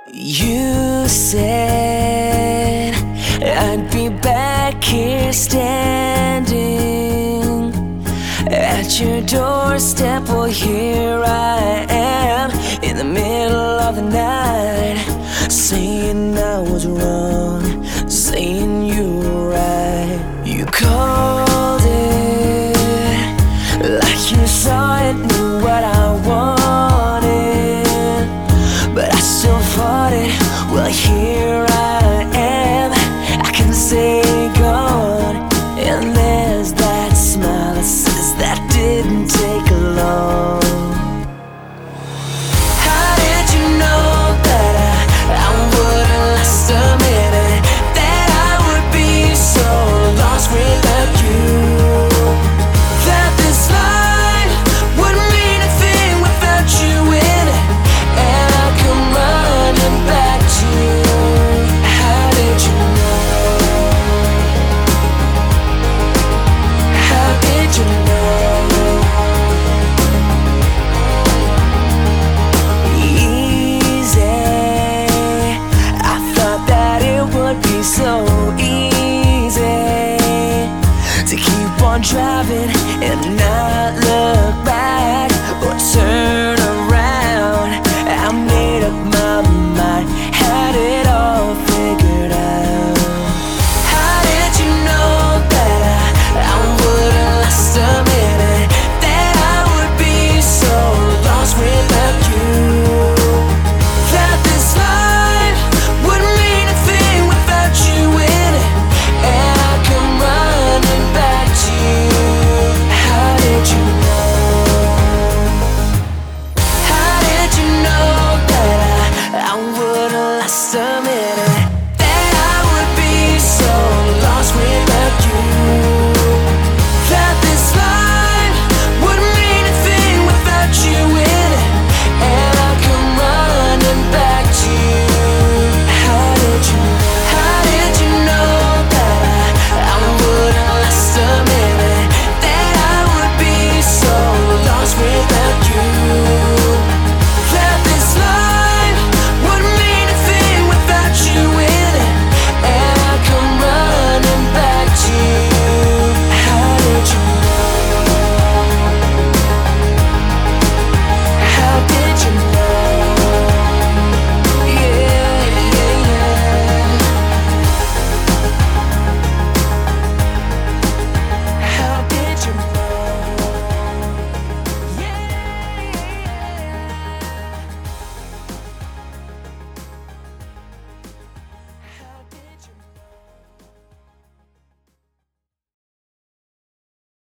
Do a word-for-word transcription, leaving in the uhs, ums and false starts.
You said I'd be back here standing at your doorstep. Well, here I am in the middle of the night, saying I was wrong, saying you were right. You called it like you saw it, knew what I